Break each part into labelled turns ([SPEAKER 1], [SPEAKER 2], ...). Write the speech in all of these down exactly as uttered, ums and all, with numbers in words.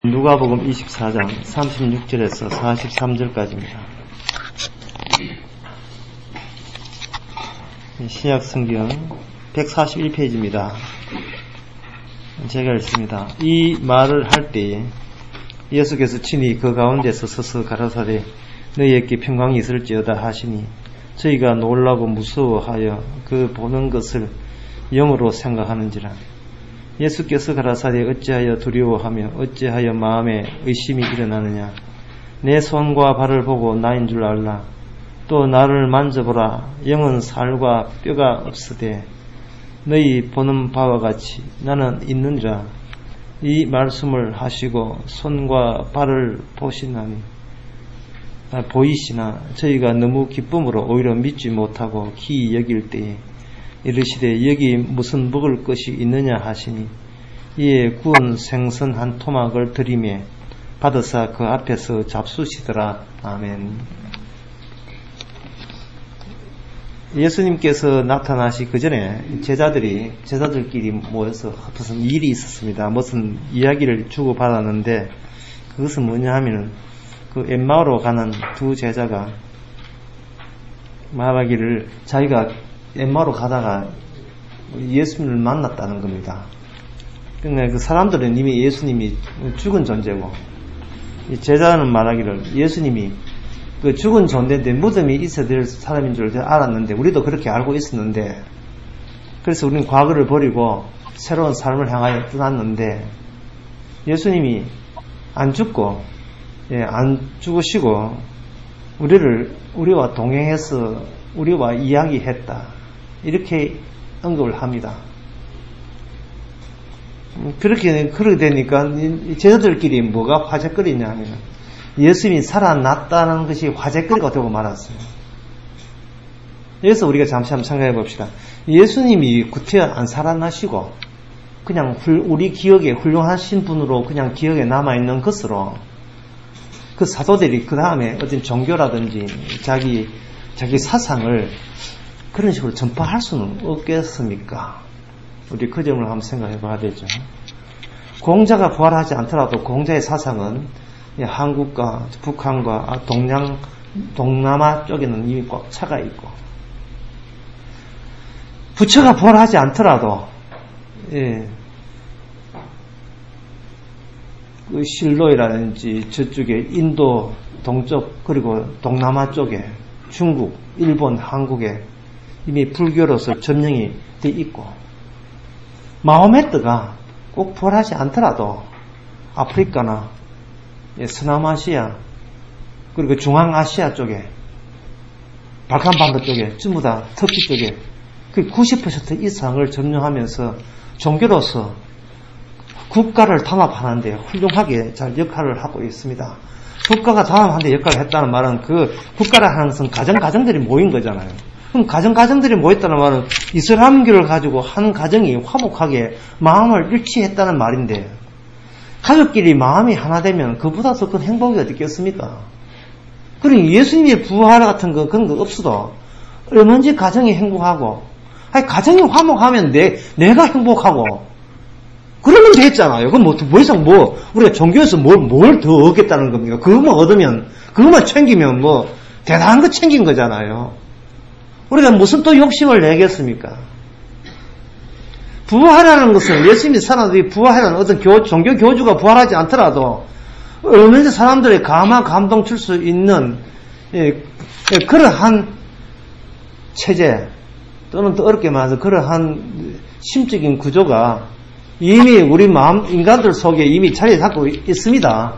[SPEAKER 1] 누가복음 이십사 장 삼십육 절에서 사십삼 절까지입니다. 신약 성경 백사십일 페이지입니다. 제가 읽습니다. 이 말을 할 때에 예수께서 친히 그 가운데서 서서 가라사대 너희에게 평강이 있을지어다 하시니 저희가 놀라고 무서워하여 그 보는 것을 영으로 생각하는지라. 예수께서 가라사대 어찌하여 두려워하며 어찌하여 마음에 의심이 일어나느냐. 내 손과 발을 보고 나인 줄 알라. 또 나를 만져보라. 영은 살과 뼈가 없으되 너희 보는 바와 같이 나는 있느니라. 이 말씀을 하시고 손과 발을 보시나니 아, 보이시나 저희가 너무 기쁨으로 오히려 믿지 못하고 기이 여길 때에 이르시되 여기 무슨 먹을 것이 있느냐 하시니 이에 구운 생선 한 토막을 들이매 받으사 그 앞에서 잡수시더라. 아멘. 예수님께서 나타나시 그 전에 제자들이 제자들끼리 모여서 무슨 일이 있었습니다. 무슨 이야기를 주고받았는데 그것은 뭐냐 하면은 그 엠마오로 가는 두 제자가 말하기를 자기가 엠마오로 가다가 예수님을 만났다는 겁니다. 그러니까 그 사람들은 이미 예수님이 죽은 존재고, 제자는 말하기를 예수님이 그 죽은 존재인데 무덤이 있어야 될 사람인 줄 알았는데, 우리도 그렇게 알고 있었는데, 그래서 우리는 과거를 버리고 새로운 삶을 향하여 떠났는데, 예수님이 안 죽고, 예, 안 죽으시고, 우리를, 우리와 동행해서 우리와 이야기했다. 이렇게 언급을 합니다. 그렇게, 그렇게 되니까 제자들끼리 뭐가 화제거리냐 하면 예수님이 살아났다는 것이 화제거리가 되고 말았어요. 여기서 우리가 잠시 한번 생각해 봅시다. 예수님이 구태여 안 살아나시고 그냥 우리 기억에 훌륭하신 분으로 그냥 기억에 남아있는 것으로 그 사도들이 그 다음에 어떤 종교라든지 자기, 자기 사상을 그런 식으로 전파할 수는 없겠습니까? 우리 그 점을 한번 생각해 봐야 되죠. 공자가 부활하지 않더라도 공자의 사상은 한국과 북한과 동양, 동남아 쪽에는 이미 꽉 차가 있고, 부처가 부활하지 않더라도, 예, 그 실로이라든지 저쪽에 인도 동쪽 그리고 동남아 쪽에 중국, 일본, 한국에 이미 불교로서 점령이 돼 있고, 마호메트가 꼭 부활하지 않더라도 아프리카나 서남아시아 그리고 중앙아시아 쪽에 발칸반도 쪽에 전부 다 터키 쪽에 그 구십 퍼센트 이상을 점령하면서 종교로서 국가를 담합하는데 훌륭하게 잘 역할을 하고 있습니다. 국가가 담합하는데 역할을 했다는 말은 그 국가를 하는 것은 가정 가정들이 모인 거잖아요. 그럼 가정 가정들이 모였다는 말은 이슬람교를 가지고 한 가정이 화목하게 마음을 일치했다는 말인데, 가족끼리 마음이 하나 되면 그보다 더 큰 행복이 어디 있겠습니까? 그러니 예수님의 부활 같은 거 그런 거 없어도 얼마든지 가정이 행복하고, 아니 가정이 화목하면 내 내가 행복하고 그러면 됐잖아요. 그럼 뭐 더 이상 뭐 우리가 종교에서 뭘 뭘 더 얻겠다는 겁니까? 그것만 얻으면 그것만 챙기면 뭐 대단한 거 챙긴 거잖아요. 우리가 무슨 또 욕심을 내겠습니까? 부활하는 것은 예수님이 살아나도 부활하는 어떤 교, 종교 교주가 부활하지 않더라도 얼마든지 사람들의 감화 감동 줄 수 있는 예, 예, 그러한 체제 또는 더 어렵게 말해서 그러한 심적인 구조가 이미 우리 마음 인간들 속에 이미 자리 잡고 있습니다.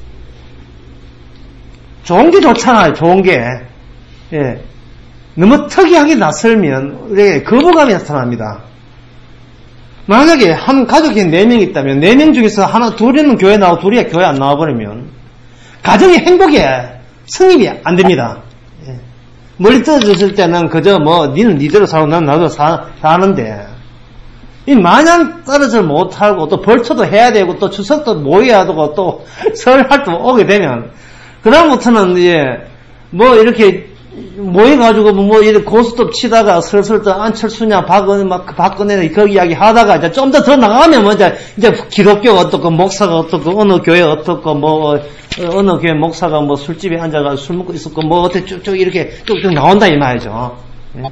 [SPEAKER 1] 좋은 게 좋잖아요. 좋은 게. 예. 너무 특이하게 나설면 우리에게 거부감이 나타납니다. 만약에 한 가족이 네 명 있다면 네 명 중에서 하나, 둘이는 교회 나오고 둘이 교회 안 나와버리면 가정의 행복에 성립이 안 됩니다. 예. 멀리 떨어졌을 때는 그저 뭐 니는 니대로 살고 난 나도 사, 사는데 이 마냥 떨어져 못하고 또 벌초도 해야 되고 또 추석도 모여야 되고 또 설날도 오게 되면 그다음부터는 이제 뭐 이렇게 모여가지고 뭐 이렇게 고스톱 치다가 슬슬 또 안철수냐 박은 막 박근혜 그 이야기 하다가 이제 좀 더 더 나가면 뭐 이제 이제 기독교가 어떻고 목사가 어떻고 어느 교회 어떻고 뭐 어느 교회 목사가 뭐 술집에 앉아가 술 먹고 있었고 뭐 어떻게 쭉쭉 이렇게 쭉쭉 나온다 이 말이죠. 예?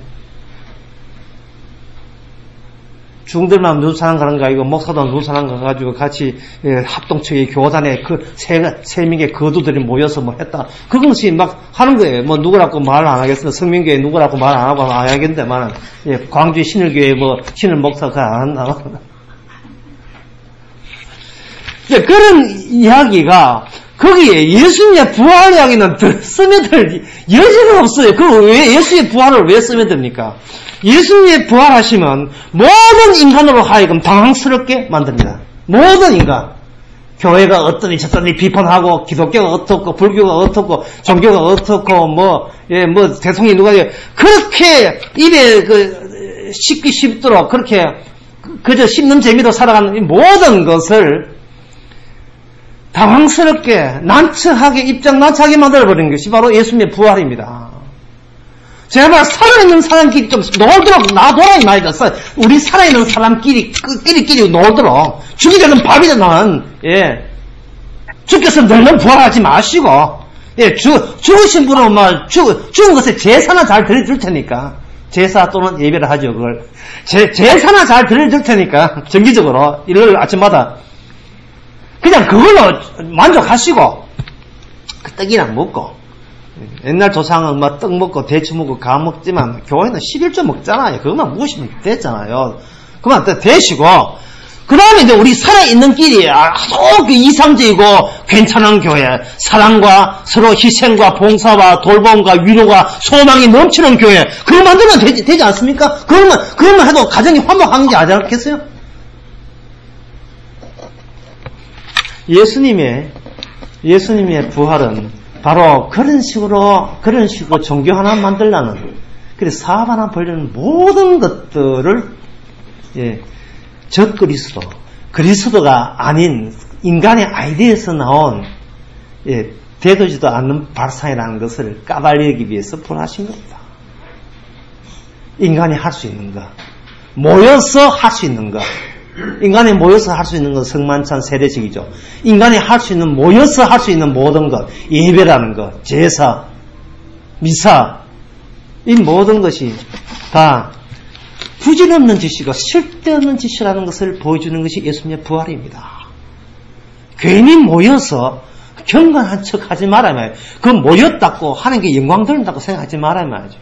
[SPEAKER 1] 중들만 누사랑 가는 거 아니고 목사도 누사랑 가가지고 같이 예, 합동체의 교단에 그 세 세 명의 거두들이 모여서 뭐 했다. 그것이 막 하는 거예요. 뭐 누구라고 말 안 하겠습니다. 성민교회 누구라고 말 안 하고 안 하겠는데만 예, 광주 신일교회 뭐 신일 목사가 안 나와. 예, 그런 이야기가 거기에 예수님의 부활 이야기는 스며들 여지가 없어요. 그 왜 예수의 부활을 왜 스며듭니까? 예수님의 부활하시면 모든 인간으로 하여금 당황스럽게 만듭니다. 모든 인간. 교회가 어떠니 저떠니 비판하고 기독교가 어떻고 불교가 어떻고 종교가 어떻고 뭐, 예, 뭐 대통령이 누가 그렇게 입에 그 씹기 쉽도록 그렇게 그저 씹는 재미로 살아가는 이 모든 것을 당황스럽게 난처하게 입장 난처하게 만들어버리는 것이 바로 예수님의 부활입니다. 제발 살아있는 사람끼리 좀 놀도록 놔둬라 이 말이다. 우리 살아있는 사람끼리 끼리끼리 놀도록 죽이 되는 밥이 되는 예 주께서 너는 부활하지 마시고 예 죽, 죽으신 분은 막 죽, 죽은 것에 제사나 잘 드려줄 테니까 제사 또는 예배를 하죠. 그걸 제, 제사나 잘 드려줄 테니까 정기적으로 일요일 아침마다 그냥 그걸로 만족하시고 그 떡이나 먹고 옛날 조상은 막 떡 먹고 대추 먹고 가 먹지만 교회는 십일조 먹잖아요. 그것만 먹으시면 됐잖아요. 그만 되시고 그 다음에 이제 우리 살아있는 길이 아주 그 이상적이고 괜찮은 교회 사랑과 서로 희생과 봉사와 돌봄과 위로가 소망이 넘치는 교회 그거 만들면 되지, 되지 않습니까? 그것만 그것만 해도 가정이 화목한 게 아니지 않겠어요? 예수님의 예수님의 부활은 바로 그런 식으로 그런 식으로 종교 하나 만들라는 그래서 사업 하나 벌려는 모든 것들을 예, 저 그리스도 그리스도가 아닌 인간의 아이디어에서 나온 예, 되도지도 않는 발상이라는 것을 까발리기 위해서 부활하신 겁니다. 인간이 할 수 있는 것 모여서 할 수 있는 것 인간이 모여서 할 수 있는 건 성만찬 세례식이죠. 인간이 할 수 있는 모여서 할 수 있는 모든 것 예배라는 것 제사 미사 이 모든 것이 다 부질없는 짓이고 쓸데없는 짓이라는 것을 보여주는 것이 예수님의 부활입니다. 괜히 모여서 경건한 척 하지 말아야 말이에요. 그 모였다고 하는 게 영광 돌린다고 생각하지 말아야 말이죠.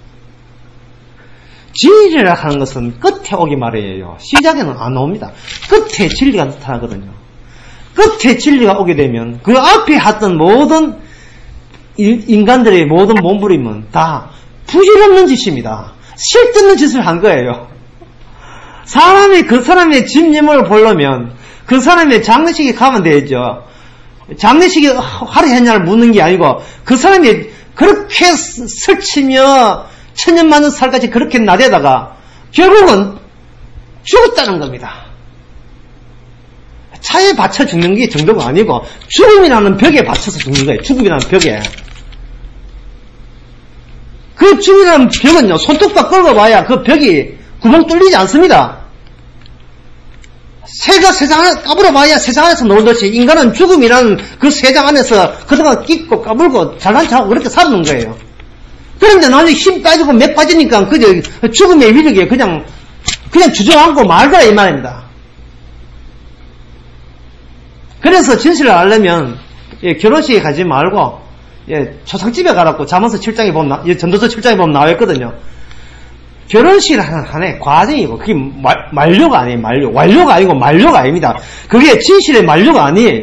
[SPEAKER 1] 진리라 하는 것은 끝에 오기 말이에요. 시작에는 안 옵니다. 끝에 진리가 나타나거든요. 끝에 진리가 오게 되면 그 앞에 했던 모든 인간들의 모든 몸부림은 다 부질없는 짓입니다. 쓸데없는 짓을 한 거예요. 사람이 그 사람의 집념을 보려면 그 사람의 장례식에 가면 되죠. 장례식에 하루 했냐를 묻는 게 아니고 그 사람이 그렇게 설치며 천년 만년 살까지 그렇게 나대다가 결국은 죽었다는 겁니다. 차에 받쳐 죽는 게 정도가 아니고 죽음이라는 벽에 받쳐서 죽는 거예요. 죽음이라는 벽에. 그 죽음이라는 벽은요. 손톱과 끌고 봐야 그 벽이 구멍 뚫리지 않습니다. 새가 세상 안에 까불어 봐야 세상 안에서 놀듯이 인간은 죽음이라는 그 세상 안에서 그동안 끼고 까불고 잘난 척하고 그렇게 살았는 거예요. 그런데 나중에 힘 빠지고 맥 빠지니까 그저 죽음의 위력에 그냥 그냥 주저앉고 말더라 이 말입니다. 그래서 진실을 알려면 예, 결혼식에 가지 말고 예, 초상집에 가라고 잠언서 칠 장에 보면 예, 전도서 칠 장에 보면 나와있거든요. 결혼식을 하는 하나의 과정이고 그게 말, 만료가 아니에요. 만료. 완료가 아니고 만료가 아닙니다. 그게 진실의 만료가 아니에요.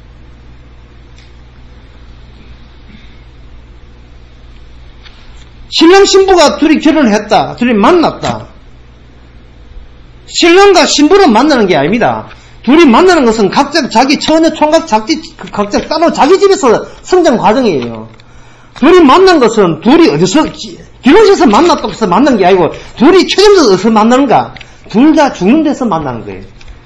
[SPEAKER 1] 신랑 신부가 둘이 결혼을 했다. 둘이 만났다. 신랑과 신부를 만나는 게 아닙니다. 둘이 만나는 것은 각자 자기 처녀 총각 자기 각자 따로 자기 집에서 성장 과정이에요. 둘이 만난 것은 둘이 어디서 결혼식에서 만났다고 해서 만난 게 아니고 둘이 최종적으로 어디서 만나는가? 둘 다 죽는 데서 만나는 거예요.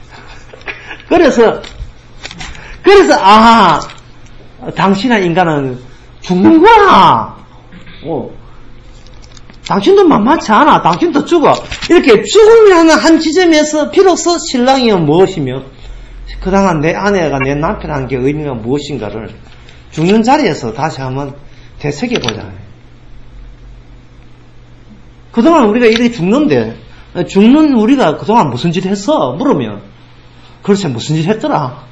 [SPEAKER 1] 그래서 그래서 아 당신의 인간은 죽는구나. 어. 당신도 만만치 않아. 당신도 죽어. 이렇게 죽으려는 한 지점에서 비로소 신랑이면 무엇이며 그동안 내 아내가 내 남편한 게 의미가 무엇인가를 죽는 자리에서 다시 한번 되새겨보잖아요. 그동안 우리가 이렇게 죽는데 죽는 우리가 그동안 무슨 짓 했어? 물으면 그렇지 무슨 짓 했더라?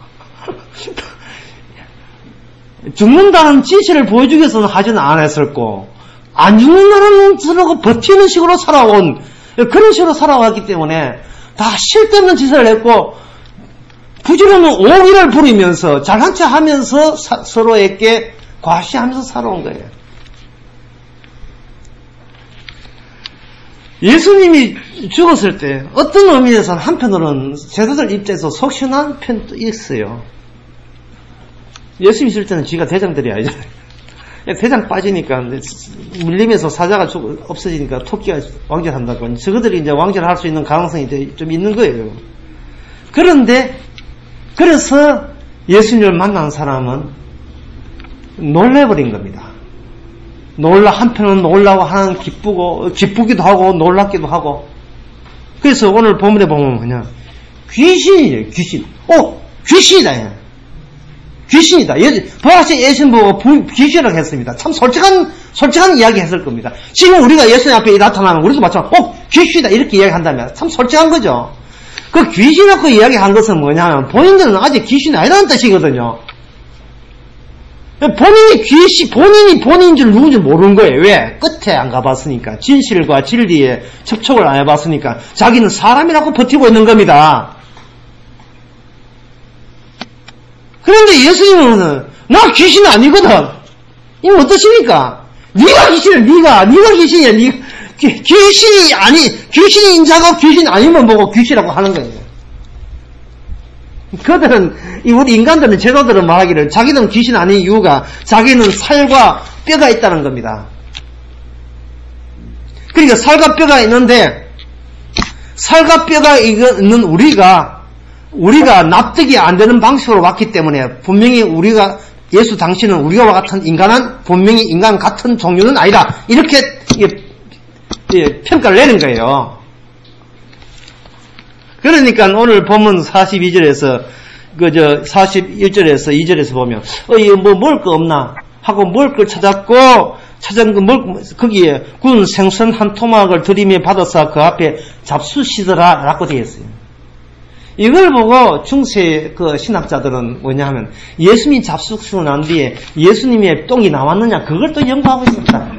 [SPEAKER 1] 죽는다는 지시를 보여주기 위해서는 하지는 않았을고 안 죽는다는 소리고 버티는 식으로 살아온 그런 식으로 살아왔기 때문에 다 쓸데없는 짓을 했고 부지런히 오기를 부리면서 잘한 체 하면서 사, 서로에게 과시하면서 살아온 거예요. 예수님이 죽었을 때 어떤 의미에서는 한편으로는 제자들 입장에서 속시원한 편도 있어요. 예수님 있을 때는 지가 대장들이 아니잖아요. 대장 빠지니까 밀림에서 사자가 없어지니까 토끼가 왕절한다고 저거들이 이제 왕절할 수 있는 가능성이 좀 있는 거예요. 그런데 그래서 예수님을 만난 사람은 놀래버린 겁니다. 놀라 한편은 놀라고 하는 기쁘고 기쁘기도 하고 놀랍기도 하고 그래서 오늘 본문에 보면 그냥 귀신이에요. 귀신. 어 귀신이다. 귀신이다. 부활하신 예수님 보고 귀신이라고 했습니다. 참 솔직한 솔직한 이야기 했을 겁니다. 지금 우리가 예수님 앞에 나타나면 우리도 마찬가지로 어 귀신이다 이렇게 이야기한다면 참 솔직한 거죠. 그 귀신이라고 이야기한 것은 뭐냐면 본인들은 아직 귀신이 아니라는 뜻이거든요. 본인이 귀신, 본인이 본인인 줄 누군지 모르는 거예요. 왜? 끝에 안 가봤으니까. 진실과 진리에 접촉을 안 해봤으니까. 자기는 사람이라고 버티고 있는 겁니다. 그런데 예수님은 나 귀신 아니거든. 이거 어떠십니까? 네가 귀신이야. 네가 네가 귀신이야. 네가 귀, 귀신이 아니 귀신이 인자고 귀신 아니면 뭐고 귀신이라고 하는 거예요. 그들은 우리 인간들은 제도들은 말하기를 자기는 귀신 아닌 이유가 자기는 살과 뼈가 있다는 겁니다. 그러니까 살과 뼈가 있는데 살과 뼈가 있는 우리가 우리가 납득이 안 되는 방식으로 왔기 때문에 분명히 우리가 예수 당신은 우리와 같은 인간은 분명히 인간 같은 종류는 아니다. 이렇게 평가를 내는 거예요. 그러니까 오늘 본문 사십이 절에서 그저 사십일 절에서 이 절에서 보면 어 이거 뭐 먹을 거 없나 하고 먹을 걸 찾았고 찾은 그 먹 거기에 구운 생선 한 토막을 들이며 받아서 그 앞에 잡수시더라라고 되어 있어요. 이걸 보고 중세 그 신학자들은 뭐냐하면 예수님이 잡수시고 난 뒤에 예수님의 똥이 나왔느냐 그걸 또 연구하고 있습니다.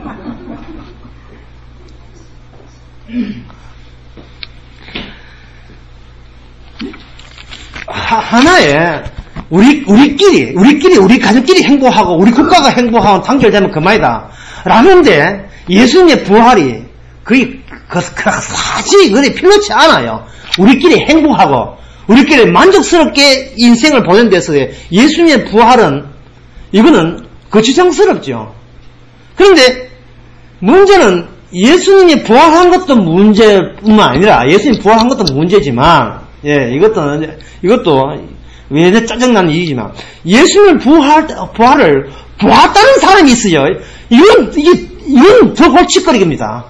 [SPEAKER 1] 하나에 우리 우리끼리 우리끼리 우리 가족끼리 행복하고 우리 국가가 행복하고 단결되면 그만이다. 라는데 예수님의 부활이 거의 그, 그, 사실 그게 필요치 않아요. 우리끼리 행복하고 우리끼리 만족스럽게 인생을 보낸 데서 예수님의 부활은 이거는 거추장스럽죠. 그런데 문제는 예수님이 부활한 것도 문제뿐만 아니라 예수님이 부활한 것도 문제지만 예, 이것도, 이것도, 왜 짜증나는 일이지만, 예수님 부활, 부활을, 보았다는 사람이 있어요. 이건, 이게, 이건 더 골칫거리입니다.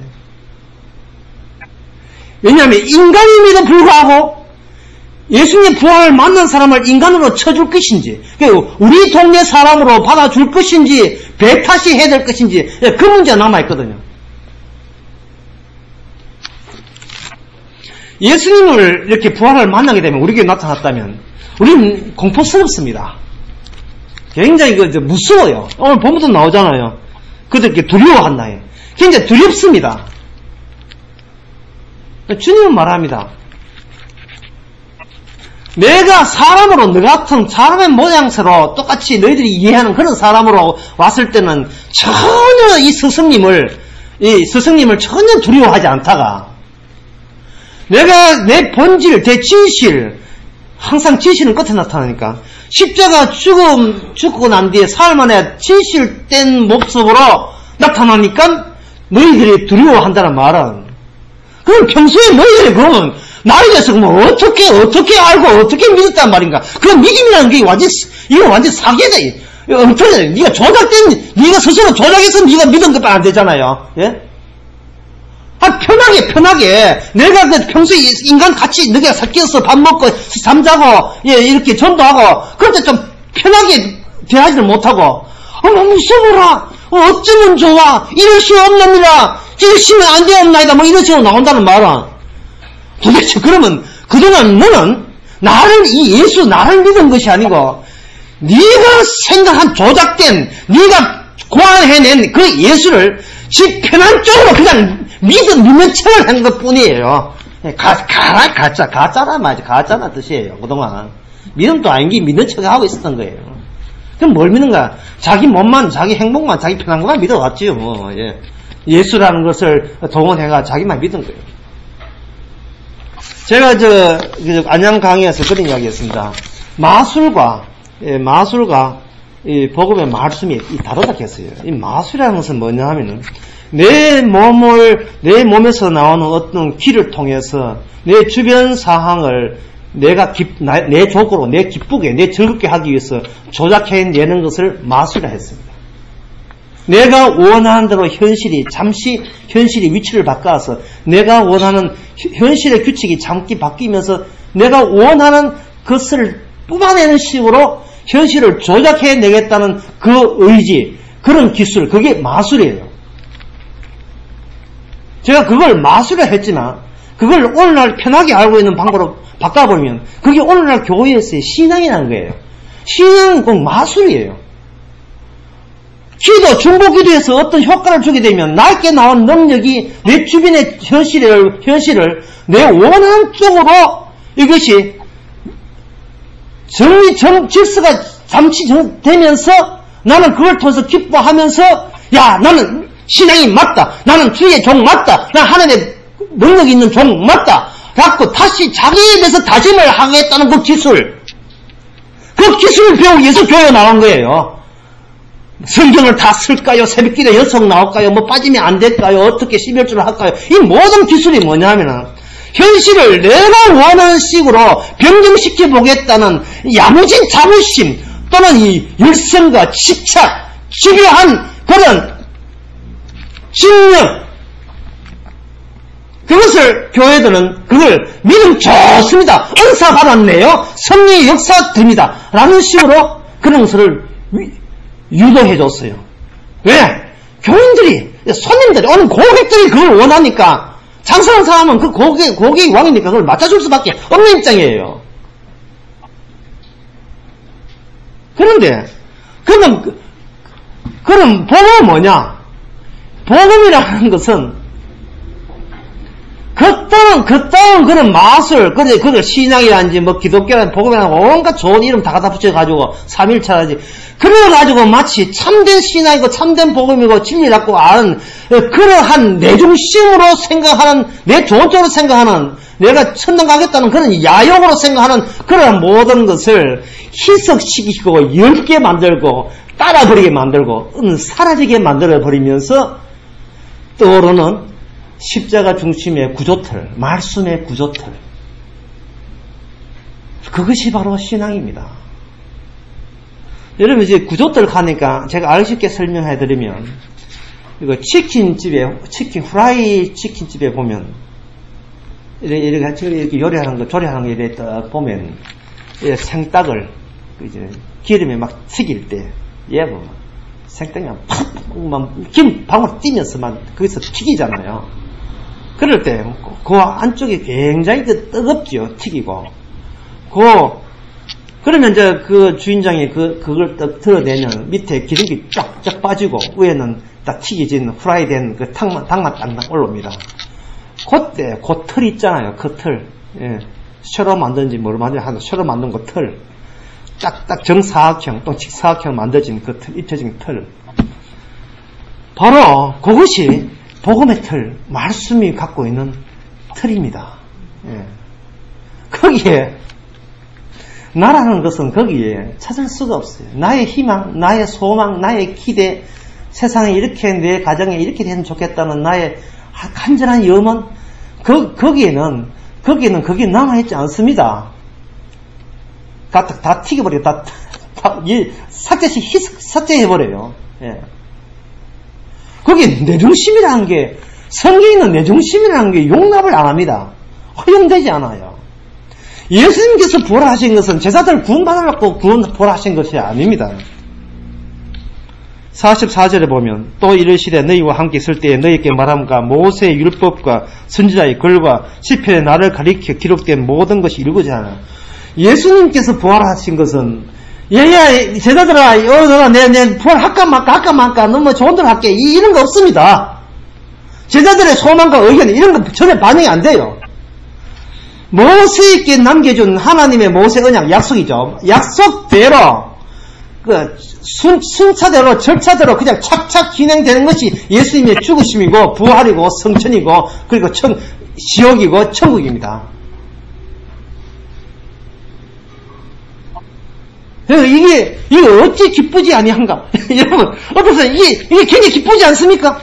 [SPEAKER 1] 왜냐하면, 인간임에도 불구하고, 예수님의 부활을 만난 사람을 인간으로 쳐줄 것인지, 우리 동네 사람으로 받아줄 것인지, 배타시 해야 될 것인지, 그 문제가 남아있거든요. 예수님을 이렇게 부활을 만나게 되면 우리에게 나타났다면 우리는 공포스럽습니다. 굉장히 그 무서워요. 오늘 본문도 나오잖아요. 그들 이렇게 두려워한다. 굉장히 두렵습니다. 주님은 말합니다. 내가 사람으로 너 같은 사람의 모양새로 똑같이 너희들이 이해하는 그런 사람으로 왔을 때는 전혀 이 스승님을 이 스승님을 전혀 두려워하지 않다가 내가 내 본질, 내 진실, 항상 진실은 끝에 나타나니까 십자가 죽음, 죽고 난 뒤에 사흘 만에 진실된 모습으로 나타나니까 너희들이 두려워한다는 말은 그럼 평소에 너희들이 그러면 나에 대해서 뭐 어떻게 어떻게 알고 어떻게 믿었단 말인가? 그 믿음이라는 게 완전 이거 완전 사기다. 어떻게 네가 조작된 네가 스스로 조작해서 네가 믿은 것밖에 안 되잖아요. 예? 편하게, 편하게. 내가 그 평소에 인간 같이 너희가 섞여서 밥 먹고, 잠자고, 예, 이렇게 전도하고, 그럴 때 좀 편하게 대하지를 못하고, 어머, 무서워라. 어, 어쩌면 좋아. 이럴 수 없느니라. 이러시면 안 되옵나이다. 뭐 이런 식으로 나온다는 말은. 도대체 그러면, 그동안 너는 나를, 이 예수, 나를 믿은 것이 아니고, 네가 생각한 조작된, 네가 고안해낸 그 예수를 지 편한 쪽으로 그냥 믿은, 믿는 척을 한 것 뿐이에요. 가, 가라, 가짜, 가짜란 말이죠. 가짜란 뜻이에요. 그동안. 믿음도 아닌 게 믿는 척을 하고 있었던 거예요. 그럼 뭘 믿는가? 자기 몸만, 자기 행복만, 자기 편한 것만 믿어왔지요, 뭐, 예. 예수라는 것을 동원해가 자기만 믿은 거예요. 제가 저, 안양 강의에서 그런 이야기 했습니다. 마술과, 예, 마술과, 이 복음의 말씀이 다르다 했어요. 이 마술이라는 것은 뭐냐 하면은, 내 몸을, 내 몸에서 나오는 어떤 길을 통해서 내 주변 상황을 내가 기, 나, 내 족으로, 내 기쁘게, 내 즐겁게 하기 위해서 조작해내는 것을 마술이라 했습니다. 내가 원하는 대로 현실이, 잠시 현실이 위치를 바꿔서 내가 원하는 현실의 규칙이 잠시 바뀌면서 내가 원하는 것을 뽑아내는 식으로 현실을 조작해내겠다는 그 의지, 그런 기술, 그게 마술이에요. 제가 그걸 마술이라 했지만 그걸 오늘날 편하게 알고 있는 방법으로 바꿔버리면 그게 오늘날 교회에서의 신앙이라는 거예요. 신앙은 꼭 마술이에요. 기도, 중보기도에서 어떤 효과를 주게 되면 나에게 나온 능력이 내 주변의 현실을, 현실을 내 원하는 쪽으로 이것이 정리, 정, 질서가 잠시 정, 되면서 나는 그걸 통해서 기뻐하면서 야, 나는 신앙이 맞다. 나는 주의 종 맞다. 난 하나님의 능력 있는 종 맞다. 라고 다시 자기에 대해서 다짐을 하겠다는 그 기술. 그 기술을 배우기 위해서 교회에 나온 거예요. 성경을 다 쓸까요? 새벽기도 연속 나올까요? 뭐 빠지면 안 될까요? 어떻게 십일조를 할까요? 이 모든 기술이 뭐냐면은 현실을 내가 원하는 식으로 변경시켜 보겠다는 야무진 자부심 또는 이 열성과 집착, 집요한 그런 신념, 그것을 교회들은 그걸 믿음 좋습니다. 은사 받았네요. 성령의 역사 됩니다. 라는 식으로 그런 것을 유도해 줬어요. 왜? 교인들이, 손님들이, 오는 고객들이 그걸 원하니까 장사하는 사람은 그 고객, 고객이 왕이니까 그걸 맞춰줄 수밖에 없는 입장이에요. 그런데, 그러면, 그럼 복음은 뭐냐? 복음이라는 것은 그따운, 그따운 그런 마술, 그래, 그걸 신앙이란지, 뭐, 기독교란, 복음이란, 온갖 좋은 이름 다 갖다 붙여가지고, 삼일차라지. 그래가지고 마치 참된 신앙이고, 참된 복음이고, 진리라고 아는, 그러한 내 중심으로 생각하는, 내 좋은 쪽으로 생각하는, 내가 천당 가겠다는 그런 야욕으로 생각하는 그런 모든 것을 희석시키고, 엷게 만들고, 따라버리게 만들고, 사라지게 만들어버리면서, 떠오르는 십자가 중심의 구조틀, 말씀의 구조틀. 그것이 바로 신앙입니다. 여러분 이제 구조틀 가니까 제가 알 쉽게 설명해드리면 이거 치킨집에, 치킨, 후라이 치킨집에 보면 이렇게, 이렇게, 이렇게 요리하는 거, 조리하는 거 이렇게 딱 보면 이렇게 생닭을 이제 기름에 막 튀길 때, 예, 뭐, 생닭이 막, 김 방울 뛰면서만 거기서 튀기잖아요. 그럴 때, 그 안쪽이 굉장히 뜨겁죠, 튀기고. 그, 그러면 이제 그 주인장이 그, 그걸 딱 드러내면 밑에 기름이 쫙쫙 빠지고, 위에는 딱 튀겨진 후라이된 그 탕만, 닭만 땅땅 올라옵니다. 그때, 그 틀 있잖아요, 그 틀. 예. 셔로 만든지 뭘 만든지 하는 셔로 만든 그 틀. 딱딱 정사각형, 또 직사각형 만들어진 그 틀, 입혀진 틀. 바로 그것이 복음의 틀, 말씀이 갖고 있는 틀입니다. 예. 거기에 나라는 것은 거기에 찾을 수가 없어요. 나의 희망, 나의 소망, 나의 기대, 세상에 이렇게 내 가정에 이렇게 되면 좋겠다는 나의 간절한 염원, 그, 거기에는 거기에는 그게 남아있지 않습니다. 다, 다, 다 튀겨버려요. 다, 다, 이, 삭제시, 희석, 삭제해버려요. 예. 거기 내 중심이라는 게 성경에는 내 중심이라는 게 용납을 안 합니다. 허용되지 않아요. 예수님께서 부활하신 것은 제자들 구원받으려고 구원 부활하신 것이 아닙니다. 사십사 절에 보면 또 이르시되 너희와 함께 있을 때에 너희에게 말함과 모세의 율법과 선지자의 글과 시편의 나를 가리켜 기록된 모든 것이 이루고자 하나. 예수님께서 부활하신 것은 얘야 제자들아 어, 내, 내 부활할까 말까 할까 말까 너무 좋은 대로 할게 이, 이런 거 없습니다. 제자들의 소망과 의견 이런 거 전혀 반영이 안 돼요. 모세에게 남겨준 하나님의 모세 언약 약속이죠. 약속대로 그 순, 순차대로 절차대로 그냥 착착 진행되는 것이 예수님의 죽으심이고 부활이고 성천이고 그리고 천, 지옥이고 천국입니다. 이게 이게 어찌 기쁘지 아니한가? 여러분 어떠세요? 이게 이게 굉장히 기쁘지 않습니까?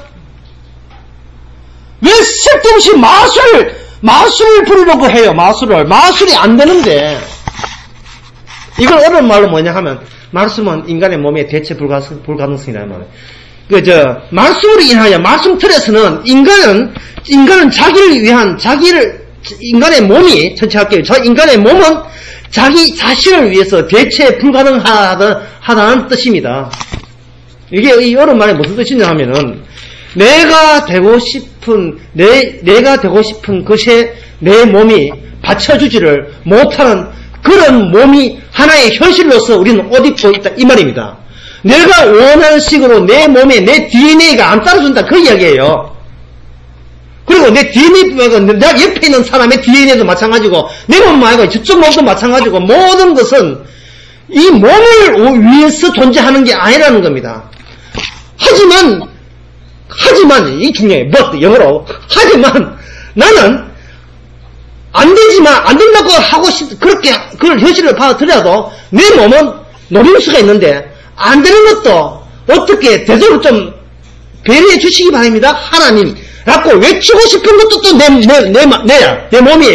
[SPEAKER 1] 왜 쓸데없이 마술 마술을 부르려고 해요? 마술을 마술이 안 되는데 이걸 어려운 말로 뭐냐 하면 말씀은 인간의 몸의 대체 불가능, 불가능성이라는 말이에요. 그, 저, 말씀으로 인하여, 말씀 틀에서는 인간은, 인간은 자기를 위한, 자기를, 인간의 몸이, 전체 할게요. 저 인간의 몸은 자기 자신을 위해서 대체 불가능하다, 하다는 뜻입니다. 이게 이 어려운 말이 무슨 뜻이냐 하면은, 내가 되고 싶은, 내, 내가 되고 싶은 것에 내 몸이 받쳐주지를 못하는 그런 몸이 하나의 현실로서 우리는 옷 입고 있다 이 말입니다. 내가 원하는 식으로 내 몸에 내 디엔에이가 안 따라준다 그 이야기예요. 그리고 내 디엔에이 말고 내 옆에 있는 사람의 디엔에이도 마찬가지고 내 몸 말고 저쪽 몸도 마찬가지고 모든 것은 이 몸을 위해서 존재하는 게 아니라는 겁니다. 하지만 하지만 이 중요해. 뭐 영어로 하지만 나는 안 되지만, 안 된다고 하고 싶, 그렇게, 그걸 현실을 받아들여도, 내 몸은 노릴 수가 있는데, 안 되는 것도, 어떻게, 되도록 좀, 배려해 주시기 바랍니다. 하나님. 라고 외치고 싶은 것도 또 내, 내, 내, 내야. 내 몸이에요.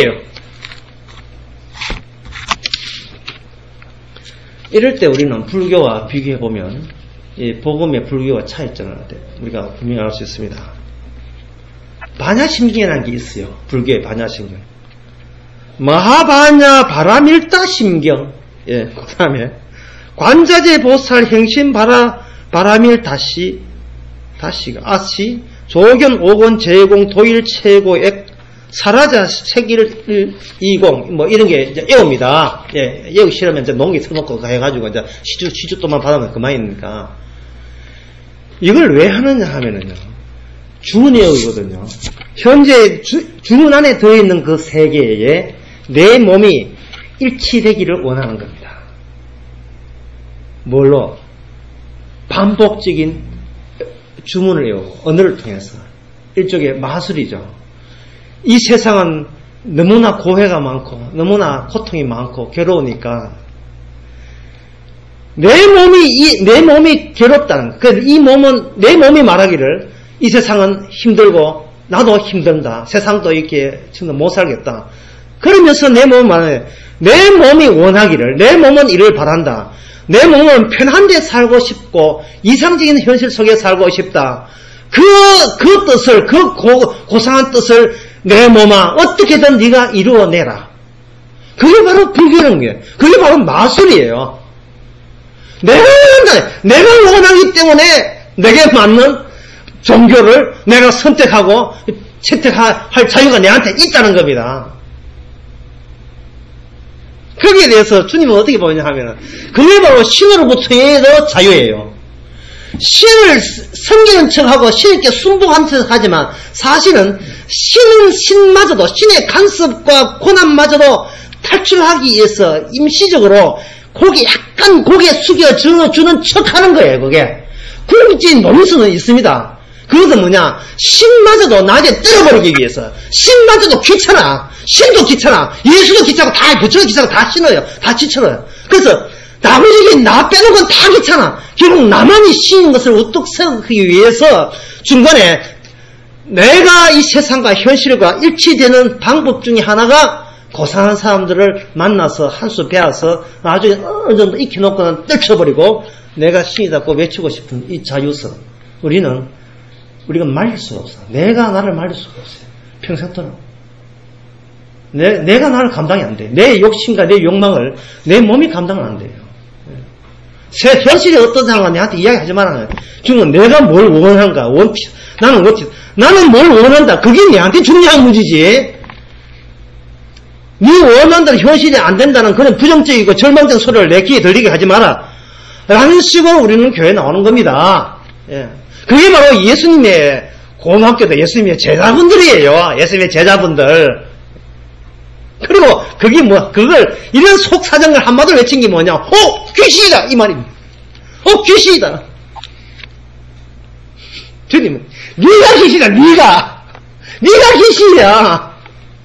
[SPEAKER 1] 이럴 때 우리는 불교와 비교해보면, 이 복음의 불교와 차이점을 우리가 분명히 알 수 있습니다. 반야심경이라는 게 있어요. 불교의 반야심경. 마하바냐 바라밀다 심경. 예, 그 다음에 관자재 보살 행신 바라 바라밀 다시 다시가 아시 조견 오건 제공 도일 최고액 사라자 세길 이공 뭐 이런 게 이제 애옵니다. 예, 애우기 싫으면 이제 농기 써놓고 해가지고 이제 시주 시주 돈만 받으면 그만이니까. 이걸 왜 하느냐 하면은요. 주문애우거든요. 현재 주, 주문 안에 들어있는 그 세계에 내 몸이 일치되기를 원하는 겁니다. 뭘로? 반복적인 주문을 외우고 언어를 통해서 일종의 마술이죠. 이 세상은 너무나 고해가 많고 너무나 고통이 많고 괴로우니까 내 몸이 이, 내 몸이 괴롭다는 그 이 몸은 내 몸이 말하기를 이 세상은 힘들고 나도 힘든다. 세상도 이렇게 지금 못 살겠다. 그러면서 내 몸은 말해 내 몸이 원하기를 내 몸은 이를 바란다. 내 몸은 편한 데 살고 싶고 이상적인 현실 속에 살고 싶다. 그, 그 뜻을 그 고, 고상한 뜻을 내 몸아 어떻게든 네가 이루어내라. 그게 바로 불교라는 거예요. 그게 바로 마술이에요. 내가 내가 원하기 때문에 내게 맞는 종교를 내가 선택하고 채택할 자유가 내한테 있다는 겁니다. 거기에 대해서 주님은 어떻게 보느냐 하면 그게 바로 신으로부터의 자유예요. 신을 섬기는 척하고 신께 순복한 척 하지만 사실은 신은 신마저도 신의 간섭과 고난마저도 탈출하기 위해서 임시적으로 고개 약간 고개 숙여주는 척하는 거예요. 그게 궁극적인 노미수는 있습니다. 그것은 뭐냐? 신마저도 낮에 때려버리기 위해서. 신마저도 귀찮아. 신도 귀찮아. 예수도 귀찮고 다 부처도 귀찮고 다 신어요. 다 지쳐요. 그래서 나머지 나 빼는 건 다 귀찮아. 결국 나만이 신인 것을 우뚝 세우기 위해서 중간에 내가 이 세상과 현실과 일치되는 방법 중에 하나가 고상한 사람들을 만나서 한 수 배워서 나중에 어느 정도 익혀놓고는 떨쳐버리고 내가 신이다고 외치고 싶은 이 자유성. 우리는 우리가 말릴 수가 없어. 내가 나를 말릴 수가 없어요. 평생도록. 내, 내가 나를 감당이 안 돼. 내 욕심과 내 욕망을 내 몸이 감당을 안 돼요. 새 현실이 어떠냐고 내한테 이야기하지 말아요. 지금 내가 뭘 원하는가? 원, 나는 뭐, 나는 뭘 원한다. 그게 내한테 중요한 문제지. 네 원한다는 현실이 안 된다는 그런 부정적이고 절망적 소리를 내 귀에 들리게 하지 마라. 라는 식으로 우리는 교회에 나오는 겁니다. 예. 그게 바로 예수님의 고등학교도 예수님의 제자분들이에요. 예수님의 제자분들. 그리고 그게 뭐 그걸 이런 속사정을 한마디로 외친 게 뭐냐? 어 귀신이다 이 말입니다. 어 귀신이다. 주님은 네가 귀신이다. 네가 네가 귀신이야.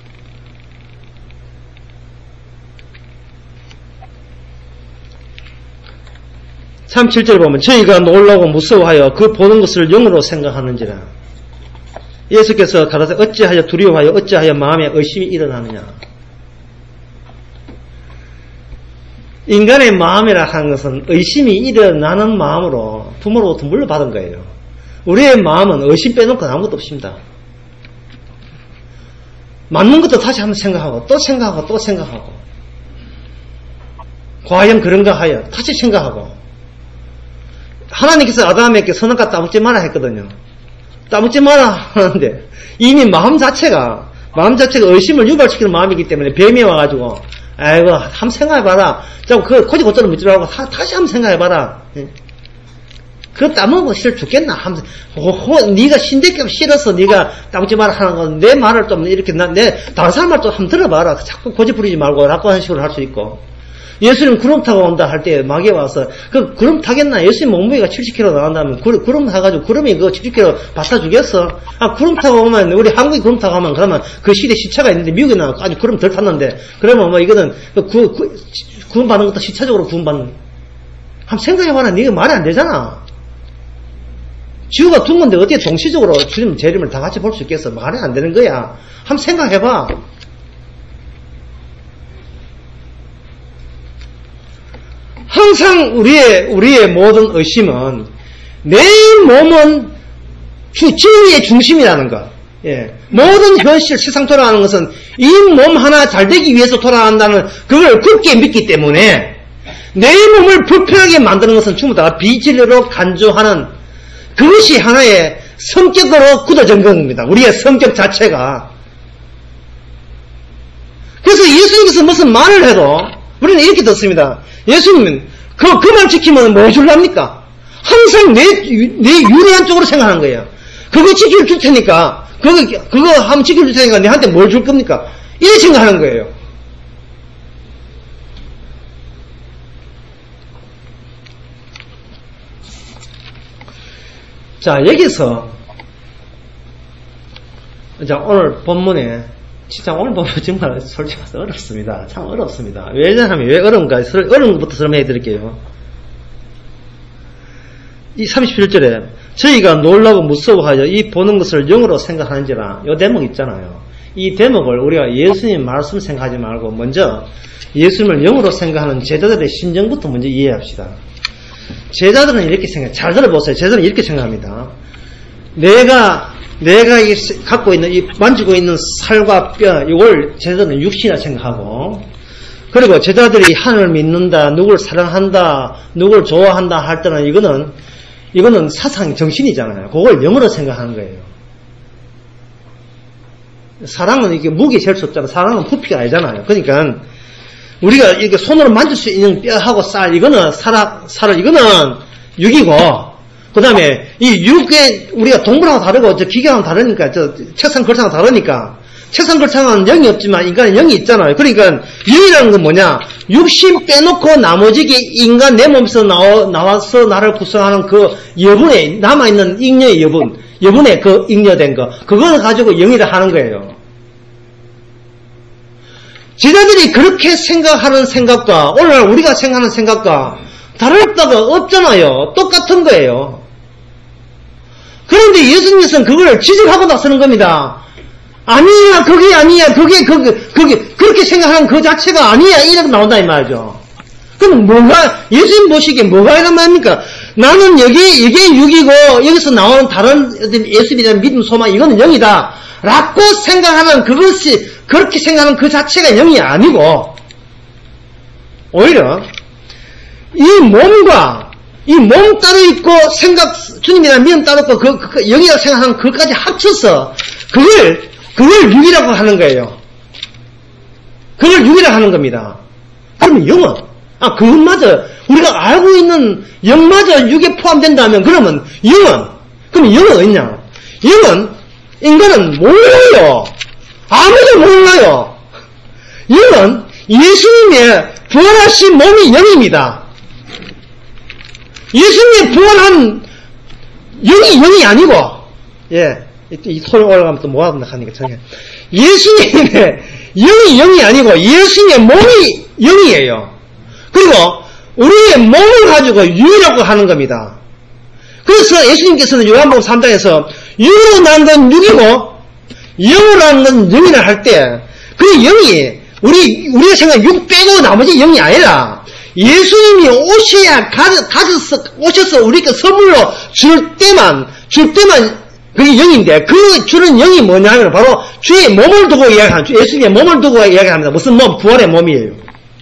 [SPEAKER 1] 삼십칠 절 보면 저희가 놀라고 무서워하여 그 보는 것을 영으로 생각하는지라. 예수께서 가라사 어찌하여 두려워하여 어찌하여 마음에 의심이 일어나느냐. 인간의 마음이라 하는 것은 의심이 일어나는 마음으로 부모로부터 물려받은 거예요. 우리의 마음은 의심 빼놓고 아무것도 없습니다. 맞는 것도 다시 한번 생각하고 또 생각하고 또 생각하고 과연 그런가 하여 다시 생각하고. 하나님께서 아담에게 선악과 따먹지 마라 했거든요. 따먹지 마라 하는데 이미 마음 자체가 마음 자체가 의심을 유발시키는 마음이기 때문에 뱀이 와가지고 아이고 한번 생각해봐라. 자꾸 그 고지고대로 묻지 말고 다시 한번 생각해봐라. 그거 따먹으면 싫어 죽겠나? 하면서 호호, 네가 신대급 싫어서 네가 따먹지 마라 하는 건 내 말을 좀 이렇게 나, 내 다른 사람 말 좀 한번 들어봐라. 자꾸 고집 부리지 말고 라고 하는 식으로 할 수 있고. 예수님 구름 타고 온다 할 때 마귀가 와서 그 구름 타겠나? 예수님 몸무게가 칠십 킬로그램 나간다면 구름, 구름 타가지고 구름이 그 칠십 킬로그램 받쳐주겠어? 아 구름 타고 오면 우리 한국이 구름 타고 가면 그러면 그 시대 시차가 있는데 미국에는 아주 구름 덜 탔는데 그러면 뭐 이거는 구, 구, 구원 받는 것도 시차적으로 구원 받는. 한번 생각해봐라. 네가 말이 안 되잖아. 지구가 둔 건데 어떻게 동시적으로 주님 재림을 다 같이 볼 수 있겠어? 말이 안 되는 거야. 한번 생각해봐. 항상 우리의, 우리의 모든 의심은 내 몸은 주, 진리의 중심이라는 것. 예. 모든 현실, 세상 돌아가는 것은 이 몸 하나 잘 되기 위해서 돌아간다는 그걸 굳게 믿기 때문에 내 몸을 불편하게 만드는 것은 전부 다 비진리로 간주하는 그것이 하나의 성격으로 굳어진 겁니다. 우리의 성격 자체가. 그래서 예수님께서 무슨 말을 해도 우리는 이렇게 듣습니다. 예수님은 그, 그 말 지키면 뭐 해줄랍니까? 항상 내, 내 유리한 쪽으로 생각하는 거예요. 그거 지켜줄 테니까, 그거, 그거 한번 지켜줄 테니까 내한테 뭘 줄 겁니까? 이렇게 생각하는 거예요. 자, 여기서, 자, 오늘 본문에 진짜 오늘 보면 정말 솔직히 말해서 어렵습니다. 참 어렵습니다. 왜냐하면 왜 어려운가? 어려운 것부터 설명해 드릴게요. 이 삼십일 절에 저희가 놀라고 무서워하여 이 보는 것을 영으로 생각하는지라 이 대목 있잖아요. 이 대목을 우리가 예수님 말씀 생각하지 말고 먼저 예수님을 영으로 생각하는 제자들의 심정부터 먼저 이해합시다. 제자들은 이렇게 생각, 잘 들어보세요. 제자들은 이렇게 생각합니다. 내가 내가 이 갖고 있는, 이 만지고 있는 살과 뼈, 이걸 제자들은 육신이라 생각하고, 그리고 제자들이 하나님을 믿는다, 누구를 사랑한다, 누구를 좋아한다 할 때는 이거는, 이거는 사상, 정신이잖아요. 그걸 영으로 생각하는 거예요. 사랑은 이게 무게 잴 수 없잖아요. 사랑은 부피가 아니잖아요. 그러니까, 우리가 이렇게 손으로 만질 수 있는 뼈하고 쌀, 이거는 살아, 살아, 이거는 육이고, 그 다음에, 이 육의, 우리가 동물하고 다르고, 저 기계하고 다르니까, 저 책상 걸상하고 다르니까, 책상 걸상은 영이 없지만 인간은 영이 있잖아요. 그러니까, 영이라는 건 뭐냐? 육신 빼놓고 나머지 인간 내 몸에서 나와, 나와서 나를 구성하는 그 여분에, 남아있는 잉여의 여분, 여분에 그 잉여된 거, 그걸 가지고 영이라 하는 거예요. 제자들이 그렇게 생각하는 생각과, 오늘 우리가 생각하는 생각과, 다를 바가 없잖아요. 똑같은 거예요. 그런데 예수님께서는 그걸 지적하고 나서는 겁니다. 아니야, 그게 아니야, 그게, 그게, 그게, 그렇게 생각하는 그 자체가 아니야, 이렇게 나온다, 이 말이죠. 그럼 뭐가, 예수님 보시기에 뭐가 이란 말입니까? 나는 여기, 이게 육이고, 여기서 나오는 다른 예수님에 대한 믿음, 소망, 이거는 영이다. 라고 생각하는 그것이, 그렇게 생각하는 그 자체가 영이 아니고, 오히려, 이 몸과, 이 몸 따로 있고, 생각, 주님에 대한 믿음 따로 있고, 그, 그, 영이라고 생각하는 그것까지 합쳐서, 그걸, 그걸 육이라고 하는 거예요. 그걸 육이라고 하는 겁니다. 그러면 영은, 아, 그것마저, 우리가 알고 있는 영마저 육에 포함된다면, 그러면 영은, 그럼 영은 어딨냐? 영은, 인간은 몰라요. 아무도 몰라요. 영은 예수님의 부활하신 몸이 영입니다. 예수님의 부활한 영이 영이 아니고, 예, 이 소리 올라가면 또 뭐하고 하니까 저게. 예수님의 영이 영이 아니고 예수님의 몸이 영이에요. 그리고 우리의 몸을 가지고 육이라고 하는 겁니다. 그래서 예수님께서는 요한복음 삼 장에서 육으로 난 건 육이고 영으로 난 건 영이라 할 때 그 영이 우리 우리가 생각하는 육 빼고 나머지 영이 아니라 예수님이 오셔야 가져서 오셔서 우리가 선물로 줄 때만 줄 때만 그게 영인데 그 주는 영이 뭐냐면 바로 주의 몸을 두고 이야기합니다. 예수님의 몸을 두고 이야기합니다. 무슨 몸? 부활의 몸이에요.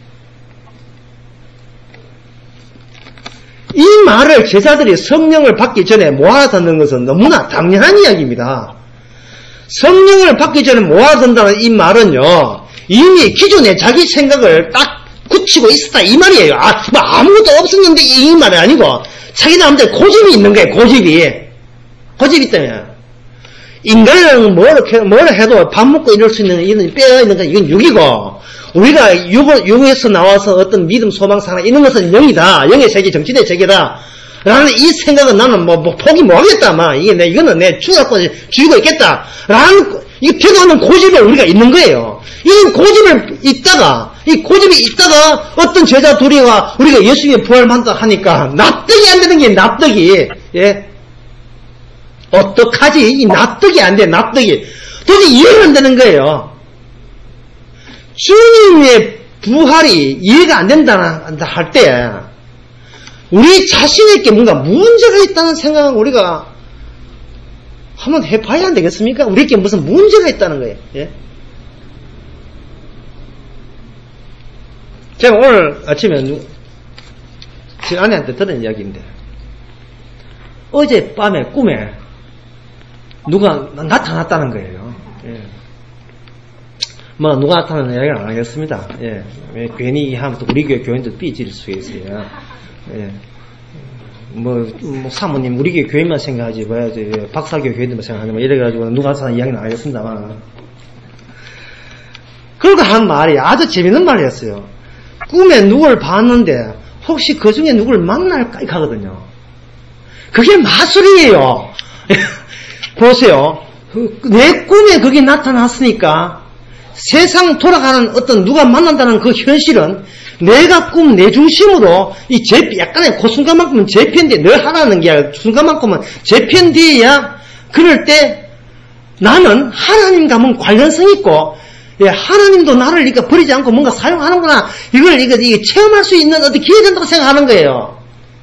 [SPEAKER 1] 이 말을 제자들이 성령을 받기 전에 모아듣는 것은 너무나 당연한 이야기입니다. 성령을 받기 전에 모아듣는다는 이 말은요, 이미 기존에 자기 생각을 딱 굳히고 있었다 이 말이에요. 아, 뭐 아무것도 없었는데 이 말이 아니고 자기 나름대로 고집이 있는 거예요. 고집이. 고집이 때문에. 인간은 뭘, 뭘 해도 밥 먹고 이럴 수 있는, 이런 뼈 있는 건 이건 육이고, 우리가 육, 육에서 나와서 어떤 믿음, 소망, 사랑, 이런 것은 영이다. 영의 세계, 정신의 세계다. 라는 이 생각은 나는 뭐, 뭐 포기 못 하겠다. 막. 이게 내, 이거는 내 죽어갖고 죽이고 있겠다. 라는, 이게 펴가는 고집을 우리가 있는 거예요. 이런 고집을 있다가, 이 고집이 있다가 어떤 제자 둘이가 우리가 예수님의 부활만다 하니까 납득이 안 되는 게 납득이, 예. 어떡하지? 이 납득이 안 돼, 납득이. 도저히 이해가 안 되는 거예요. 주님의 부활이 이해가 안 된다 할 때, 우리 자신에게 뭔가 문제가 있다는 생각은 우리가 한번 해봐야 안 되겠습니까? 우리에게 무슨 문제가 있다는 거예요. 예? 제가 오늘 아침에 제 아내한테 들은 이야기인데, 어젯밤에 꿈에 누가 나타났다는 거예요. 예. 뭐 누가 나타나는 이야기는 안 하겠습니다. 예. 괜히 하면 또 우리 교회 교인들 삐질 수 있어요. 예. 뭐, 뭐 사모님 우리 교회 교인만 생각하지 뭐야 박사교 교인들만 생각하지 뭐 이래가지고 누가 나타나는 이야기는 안 하겠습니다만. 그러고 한 말이 아주 재밌는 말이었어요. 꿈에 누굴 봤는데 혹시 그 중에 누굴 만날까 하거든요. 그게 마술이에요. 보세요. 내 꿈에 그게 나타났으니까 세상 돌아가는 어떤 누가 만난다는 그 현실은 내가 꿈 내 중심으로 이 제, 약간의 그 순간만큼은 제 편 뒤에 늘 하라는 게 아니라 순간만큼은 제 편 뒤에야 그럴 때 나는 하나님과는 관련성 있고 예, 하나님도 나를 이렇게 버리지 않고 뭔가 사용하는구나. 이걸 이거, 이거 체험할 수 있는 어떤 기회가 된다고 생각하는 거예요.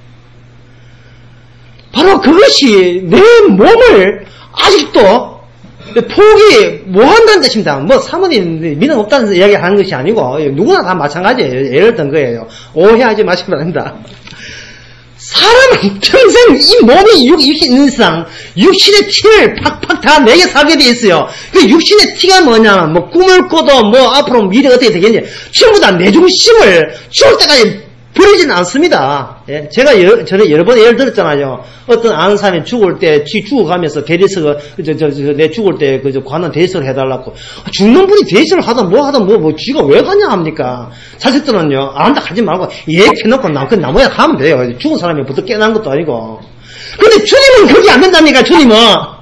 [SPEAKER 1] 바로 그것이 내 몸을 아직도 포기 못 한다는 뜻입니다. 뭐 사모님 믿음 없다는 이야기 하는 것이 아니고 누구나 다 마찬가지예요. 예를 든 거예요. 오해하지 마시기 바랍니다. 사람은 평생 이 몸이 육, 육신 있는 이상 육신의 티를 팍팍 다 내게 살게 돼 있어요. 그 육신의 티가 뭐냐, 뭐 꿈을 꿔도 뭐 앞으로 미래 어떻게 되겠냐, 전부 다 내 중심을 죽을 때까지 버리지는 않습니다. 예? 제가 여러, 전에 여러 번 예를 들었잖아요. 어떤 아는 사람이 죽을 때, 쥐 죽어가면서 대리석을, 저, 저, 저, 내 죽을 때, 그, 저, 관원 대리석을 해달라고. 죽는 분이 대리석을 하든 뭐 하든 뭐, 뭐, 쥐가 왜 가냐 합니까? 자식들은요, 안 한다 하지 말고, 예, 켜놓고 나, 그 나무에 가면 돼요. 죽은 사람이 부터 깨난 것도 아니고. 근데 주님은 그게 안 된답니까, 주님은?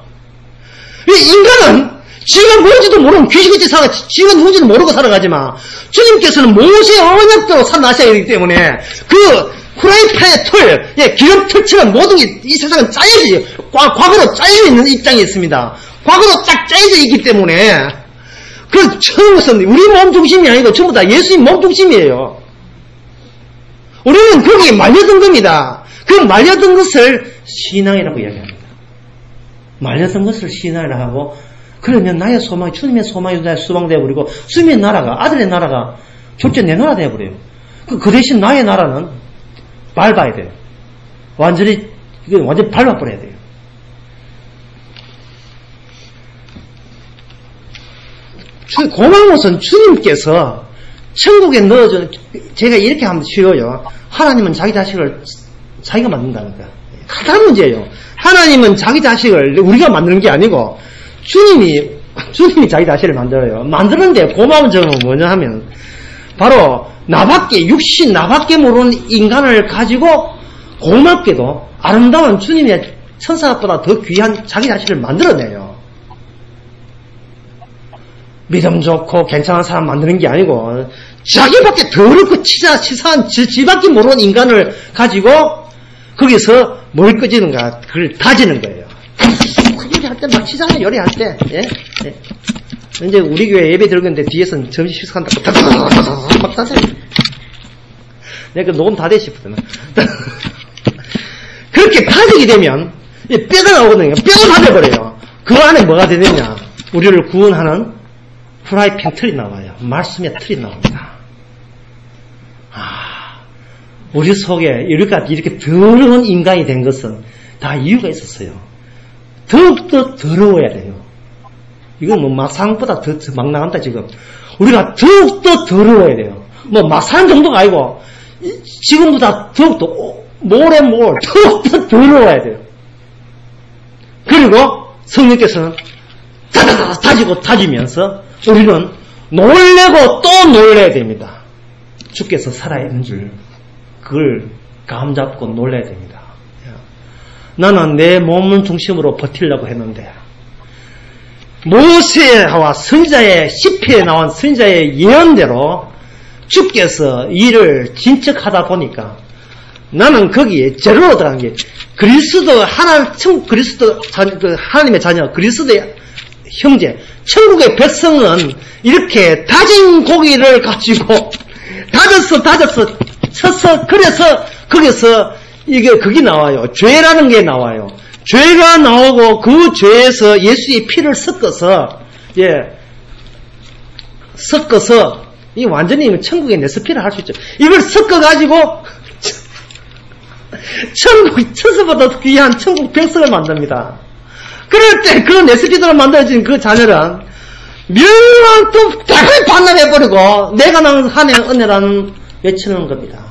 [SPEAKER 1] 인간은, 지가 뭔지도 모르고 귀신같이 살아, 지가 누군지도 모르고 살아가지만, 주님께서는 모세의 언약대로 살아나셔야 되기 때문에, 그, 프라이팬의 틀, 예, 기름 틀처럼 모든 게 이 세상은 짜여지, 과, 과거로 짜여져 있는 입장이 있습니다. 과거로 딱 짜여져 있기 때문에, 그, 처음부터 우리 몸 중심이 아니고 전부 다 예수님 몸 중심이에요. 우리는 거기에 말려든 겁니다. 그 말려든 것을 신앙이라고 이야기합니다. 말려든 것을 신앙이라고 하고, 그러면 나의 소망이 주님의 소망이 나의 수방되어 버리고, 주님의 나라가, 아들의 나라가 졸제 내 나라 되어 버려요. 그, 그 대신 나의 나라는 밟아야 돼요. 완전히 이거 완전히 밟아버려야 돼요. 고마운 것은 주님께서 천국에 넣어줘. 제가 이렇게 하면 쉬워요. 하나님은 자기 자식을 자기가 만든다니까. 가장 문제예요. 하나님은 자기 자식을 우리가 만드는 게 아니고 주님이 주님이 자기 자식을 만들어요. 만드는데 고마운 점은 뭐냐 하면 바로 나밖에 육신 나밖에 모르는 인간을 가지고 고맙게도 아름다운 주님의 천사보다 더 귀한 자기 자식을 만들어내요. 믿음 좋고 괜찮은 사람 만드는 게 아니고 자기밖에 더럽고 치사, 치사한 지밖에 모르는 인간을 가지고 거기서 뭘 끄지는가 그걸 다지는 거예요. 요리할 때 막 치사한 요리할 때 예? 예. 이제 우리 교회 예배 들었는데 뒤에서는 점심 식사한다고 막 다져요. 내가 그 녹음 다 돼 싶거든. 그렇게 다지게 되면 뼈가 나오거든요. 뼈가 다 돼버려요. 그 안에 뭐가 되느냐? 우리를 구원하는 프라이팬 틀이 나와요. 말씀의 틀이 나옵니다. 아, 우리 속에 이렇게, 이렇게 더러운 인간이 된 것은 다 이유가 있었어요. 더욱더 더러워야 돼요. 이건 뭐 마상보다 더 막 나간다 지금. 우리가 더욱더 더러워야 돼요. 뭐 마상 정도가 아니고 지금보다 더욱더 more and more 더욱더 더러워야 돼요. 그리고 성령께서는 다다다 다지고 다지면서 우리는 놀래고 또 놀래야 됩니다. 주께서 살아있는 줄 그걸 감잡고 놀래야 됩니다. 나는 내 몸을 중심으로 버티려고 했는데 모세와 선지자의 시편에 나온 선지자의 예언대로 주께서 일을 진척하다 보니까 나는 거기에 제로로 들어간 게 그리스도 하나 천 그리스도 그 하나님의 자녀 그리스도의 형제 천국의 백성은 이렇게 다진 고기를 가지고 다졌어 다졌어 쳤어 그래서 거기서 이게 그게 나와요. 죄라는 게 나와요. 죄가 나오고 그 죄에서 예수의 피를 섞어서 예 섞어서 이 완전히 천국의 네스피를 할 수 있죠. 이걸 섞어 가지고 천국 천사보다 귀한 천국 백성을 만듭니다. 그럴 때 그 네스피들을 만들어진 그 자녀는 멸망 또 대가리 반납해버리고 내가 낳은 한해 은혜라는 외치는 겁니다.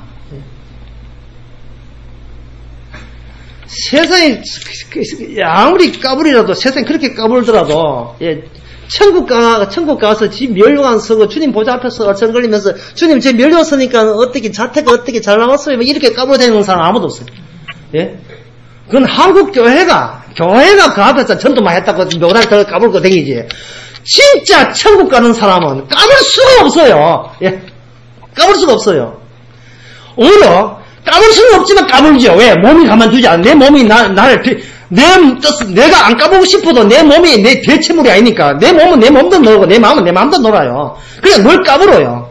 [SPEAKER 1] 세상이 아무리 까불이라도 세상이 그렇게 까불더라도 예, 천국 가 천국 가서 지 멸류관 서고 주님 보좌 앞에서 얼쩡거리면서 주님 제 멸류관 서니까 어떻게 자태가 어떻게 잘 나왔어요? 이렇게 까불다니는 사람 아무도 없어요. 예, 그건 한국 교회가 교회가 그 앞에서 전도만 했다고 묘다리 더 까불고 댕기지. 진짜 천국 가는 사람은 까불 수가 없어요. 예, 까불 수가 없어요. 오히려 까불 수는 없지만 까불죠. 왜? 몸이 가만두지 않아. 내 몸이 나, 나를, 내 뜻, 내가 안 까불고 싶어도 내 몸이 내 대체물이 아니니까. 내 몸은 내 몸도 놀고, 내 마음은 내 마음도 놀아요. 그냥 뭘 까불어요.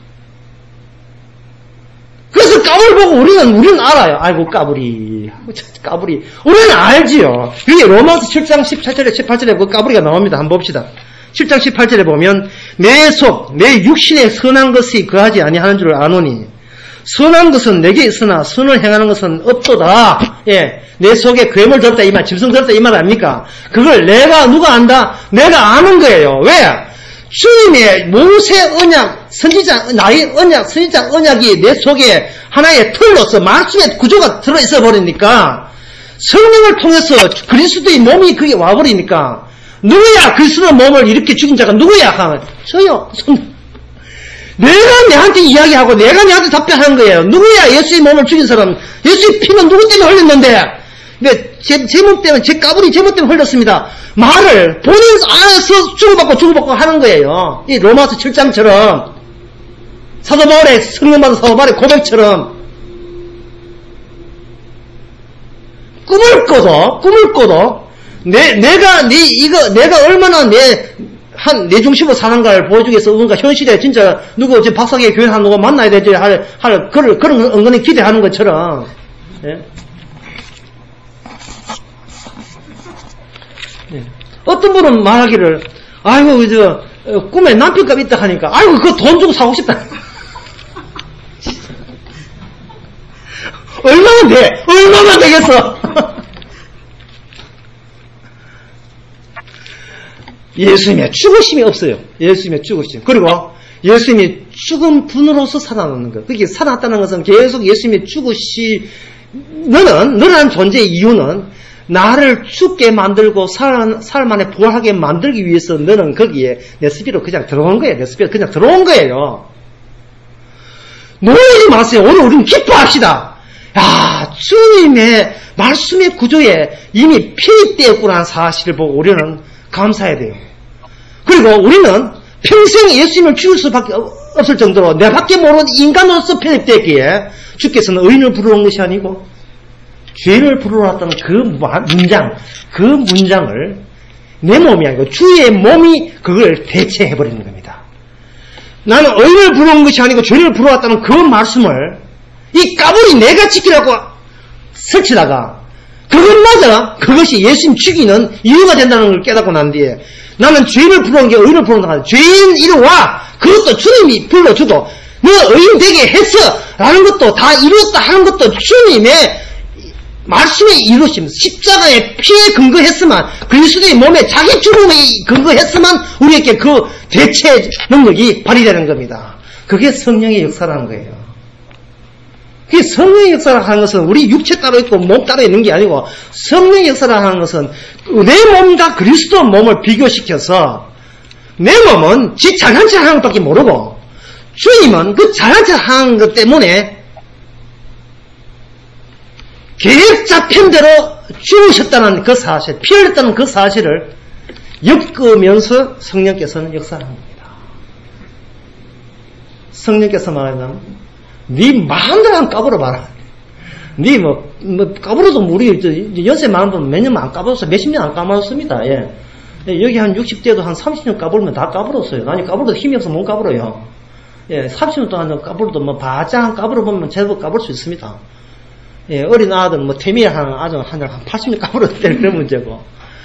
[SPEAKER 1] 그래서 까불 보고 우리는, 우리는 알아요. 아이고, 까불이. 까불이. 우리는 알지요. 그게 로마서 칠 장 십칠 절에, 십팔 절에 그 까불이가 나옵니다. 한번 봅시다. 칠 장 십팔 절에 보면, 내 속, 내 육신에 선한 것이 거하지 아니하는 줄 아노니, 선한 것은 내게 있으나 선을 행하는 것은 없도다. 예, 내 속에 괴물 들었다 이 말, 짐승 들었다 이 말 아닙니까? 그걸 내가 누가 안다? 내가 아는 거예요. 왜? 주님의 모세 언약, 선지자 나의 언약, 선지자 언약이 내 속에 하나의 틀로서 말씀의 구조가 들어있어 버리니까 성령을 통해서 그리스도의 몸이 그게 와버리니까 누구야? 그리스도의 몸을 이렇게 죽인 자가 누구야? 하면 저요. 내가 내한테 이야기하고 내가 내한테 답변하는 거예요. 누구야? 예수의 몸을 죽인 사람. 예수의 피는 누구 때문에 흘렸는데? 제, 제 몸 때문에, 제 까불이 제 몸 때문에 흘렸습니다. 말을 본인 안에서 주고받고 주고받고 하는 거예요. 이 로마서 칠 장처럼 사도 바울의 성령받은 사도 바울의 고백처럼 꿈을 꿔도 꿈을 꿔도 내 내가 네 이거 내가 얼마나 내 한, 내 중심으로 사는가를 보여주기 위해서, 뭔가 현실에 진짜, 누구, 지금 박사계 교회 한 누구 만나야 되지, 할, 할, 그런, 그런 은근히 기대하는 것처럼, 예? 예. 어떤 분은 말하기를, 아이고, 저, 꿈에 남편값 있다 하니까, 아이고, 그거 돈 주고 사고 싶다. 얼마나 돼? 얼마나 되겠어? 예수님의 죽으심이 없어요. 예수님의 죽으심. 그리고 예수님이 죽은 분으로서 살아나는 것. 그게 살아났다는 것은 계속 예수님의 죽으시, 너는, 너라는 존재의 이유는 나를 죽게 만들고 살, 살 만에 부활하게 만들기 위해서 너는 거기에 내 스피로 그냥 들어온 거예요. 내 스피로 그냥 들어온 거예요. 놀라지 마세요. 오늘 우리는 기뻐합시다. 야, 주님의 말씀의 구조에 이미 피입되었구나 하는 사실을 보고 우리는 감사해야 돼요. 그리고 우리는 평생 예수님을 죽일 수밖에 없을 정도로 내밖에 모르는 인간으로서 편입되었기에 주께서는 의인을 부르는 것이 아니고 죄를 부르러왔다는 그 문장, 그 문장을 내 몸이 아니고 주의 몸이 그걸 대체해버리는 겁니다. 나는 의인을 부르는 것이 아니고 죄를 부르러왔다는 그 말씀을 이 까불이 내가 지키라고 설치다가 그것마저 그것이 예수님 죽이는 이유가 된다는 걸 깨닫고 난 뒤에 나는 죄를 부르는 게 의인을 부르는 거야. 죄인 이리 와. 그것도 주님이 불러주고 너 의인 되게 했어 라는 것도 다 이루었다 하는 것도 주님의 말씀에 이루심, 십자가의 피에 근거했으면 그리스도의 몸에 자기 죽음에 근거했으면 우리에게 그 대체 능력이 발휘되는 겁니다. 그게 성령의 역사라는 거예요. 그 성령의 역사를 하는 것은 우리 육체 따로 있고 몸 따로 있는 게 아니고 성령의 역사를 하는 것은 내 몸과 그리스도 몸을 비교시켜서 내 몸은 지 잘난 체 하는 것밖에 모르고 주님은 그 잘난 체 하는 것 때문에 계획잡힌 대로 죽으셨다는 그 사실, 피 흘렸다는 그 사실을 엮으면서 성령께서는 역사를 합니다. 성령께서 말하면 네 마음대로 안 까불어봐라. 네 뭐, 뭐 까불어도 우리 연세 많은 분 몇 년만 안 까불었어요. 몇십 년 안 까불었습니다. 예. 여기 한 육십 대도 한 삼십 년 까불면 다 까불었어요. 아니 까불어도 힘이 없어 못 까불어요. 예, 삼십 년 동안 까불어도 뭐 바짝 까불어보면 제법 까불 수 있습니다. 예, 어린 아들, 뭐, 태미한 아주 한, 한 팔십 년 까불어도 되는 그런 문제고.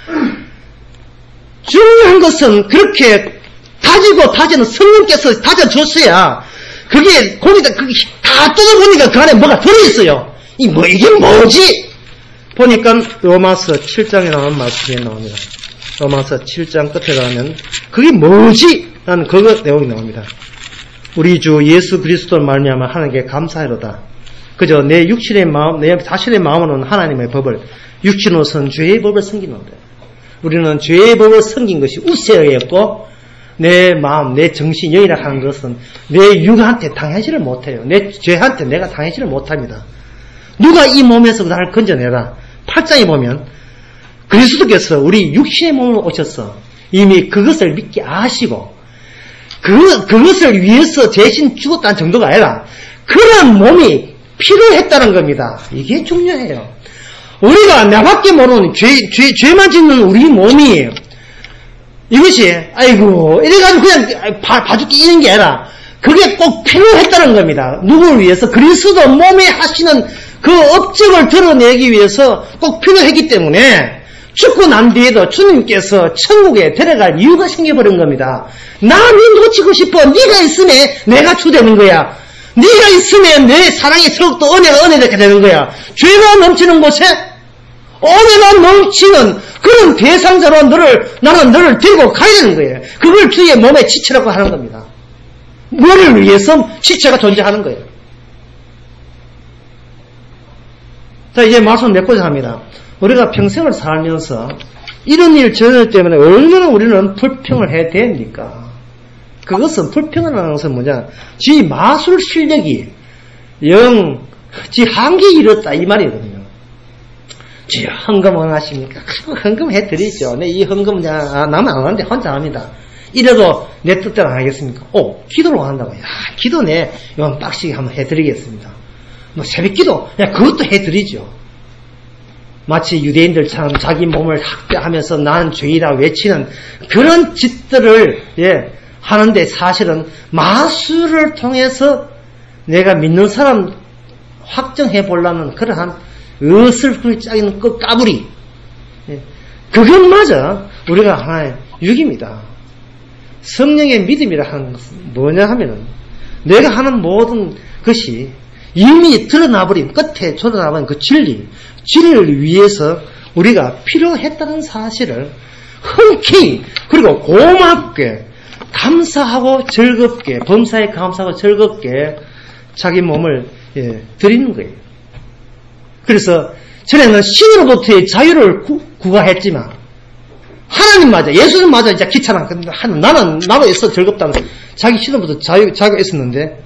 [SPEAKER 1] 중요한 것은 그렇게 다지고 다지는 성령께서 다져줬어야 그게 거기다, 그게 다 뜯어보니까 그 안에 뭐가 들어있어요. 이 뭐, 이게 뭐지? 보니까 로마서 칠 장에 나오는 말씀이 나옵니다. 로마서 칠 장 끝에 가면 그게 뭐지? 라는 그거 내용이 나옵니다. 우리 주 예수 그리스도를 말미암아 하나님께 감사하로다. 그저 내 육신의 마음, 내 자신의 마음으로는 하나님의 법을, 육신으로서는 죄의 법을 섬기는데, 우리는 죄의 법을 섬긴 것이 우세였고, 내 마음, 내 정신, 영이라 하는 것은 내 육한테 당하지를 못해요. 내 죄한테 내가 당하지를 못합니다. 누가 이 몸에서 나를 건져내라. 팔 장에 보면, 그리스도께서 우리 육신의 몸으로 오셔서 이미 그것을 믿게 아시고, 그, 그것을 위해서 대신 죽었다는 정도가 아니라, 그런 몸이 필요했다는 겁니다. 이게 중요해요. 우리가 나밖에 모르는 죄, 죄, 죄만 짓는 우리 몸이 이것이 아이고 이래가지고 그냥 봐, 봐줄게 이런 게 아니라 그게 꼭 필요했다는 겁니다. 누구를 위해서? 그리스도 몸에 하시는 그 업적을 드러내기 위해서 꼭 필요했기 때문에 죽고 난 뒤에도 주님께서 천국에 데려갈 이유가 생겨버린 겁니다. 나 네 놓치고 싶어. 네가 있으면 내가 주되는 거야. 네가 있으면 내 사랑의 트럭도 은혜가 은혜되게 되는 거야. 죄가 넘치는 곳에 은혜가 넘치는 그런 대상자로 너를, 나는 너를 데리고 가야 되는 거예요. 그걸 주의 몸의 지체라고 하는 겁니다. 너를 위해서 지체가 존재하는 거예요. 자, 이제 말씀 맺고자 합니다. 우리가 평생을 살면서 이런 일 저런 일 때문에 얼마나 우리는 불평을 해야 됩니까? 그것은 불평을 하는 것은 뭐냐? 지 마술 실력이 영, 지 한계에 이르렀다 이 말이거든요. 지 헌금은 하십니까? 헌금 해드리죠. 네, 이 헌금 아, 남은 안 하는데 혼자 합니다. 이래도 내 뜻대로 안 하겠습니까? 오, 기도로 한다고. 야, 기도 내 이건 빡시게 한번 해드리겠습니다. 뭐 새벽 기도, 야, 그것도 해드리죠. 마치 유대인들처럼 자기 몸을 학대하면서 난 죄이라 외치는 그런 짓들을 예. 하는데 사실은 마술을 통해서 내가 믿는 사람 확정해 보려는 그러한 어슬프게 짜기는 그 까불이 그것마저 우리가 하나의 육입니다. 성령의 믿음이라 하는 것은 뭐냐 하면은 내가 하는 모든 것이 이미 드러나버린, 끝에 드러나버린 그 진리, 진리를 위해서 우리가 필요했다는 사실을 흔쾌히, 그리고 고맙게, 감사하고 즐겁게, 범사에 감사하고 즐겁게 자기 몸을 예, 드리는 거예요. 그래서 전에는 신으로부터의 자유를 구, 구가했지만 하나님 맞아, 예수님 맞아, 이제 귀찮아. 나는 나로 있어 즐겁다는 자기 신으로부터 자유, 자유가 있었는데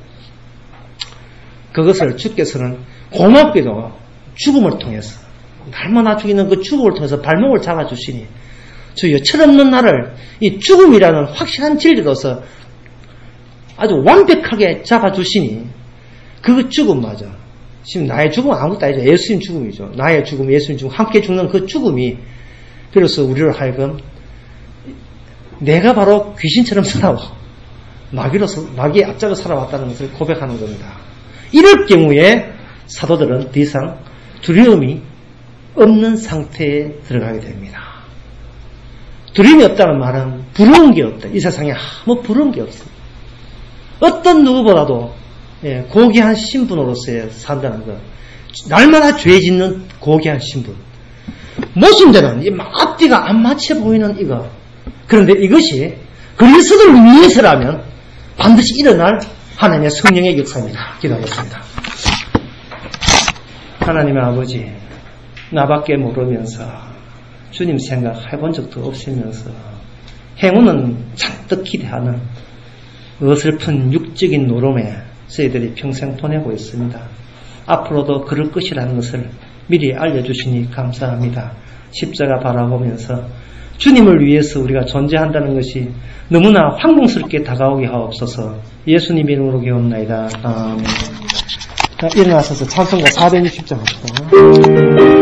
[SPEAKER 1] 그것을 주께서는 고맙게도 죽음을 통해서, 날마다 죽이는 그 죽음을 통해서 발목을 잡아주시니 주여 철없는 나를 이 죽음이라는 확실한 진리로서 아주 완벽하게 잡아주시니 그 죽음마저, 지금 나의 죽음은 아무것도 아니죠. 예수님 죽음이죠. 나의 죽음, 예수님 죽음, 함께 죽는 그 죽음이 그래서 우리를 하여금 내가 바로 귀신처럼 살아와 마귀로서, 마귀의 앞잡아 살아왔다는 것을 고백하는 겁니다. 이럴 경우에 사도들은 더 이상 두려움이 없는 상태에 들어가게 됩니다. 두려움이 없다는 말은 부러운 게 없다. 이 세상에 아무 부러운 게 없습니다. 어떤 누구보다도 예, 고귀한 신분으로서의 산다는 것, 날마다 죄 짓는 고귀한 신분, 모순되는 이 앞뒤가 안 맞춰 보이는 이거. 그런데 이것이 그리스도를 위해서라면 반드시 일어날 하나님의 성령의 역사입니다. 기도하겠습니다. 하나님의 아버지, 나밖에 모르면서 주님 생각해본 적도 없으면서 행운은 잔뜩 기대하는 어설픈 육적인 노름에 저희들이 평생 보내고 있습니다. 앞으로도 그럴 것이라는 것을 미리 알려주시니 감사합니다. 십자가 바라보면서 주님을 위해서 우리가 존재한다는 것이 너무나 황공스럽게 다가오게 하옵소서. 예수님 이름으로 기원나이다. 아멘. 자, 일어나셔서 찬송가 사백육십 장 합시다.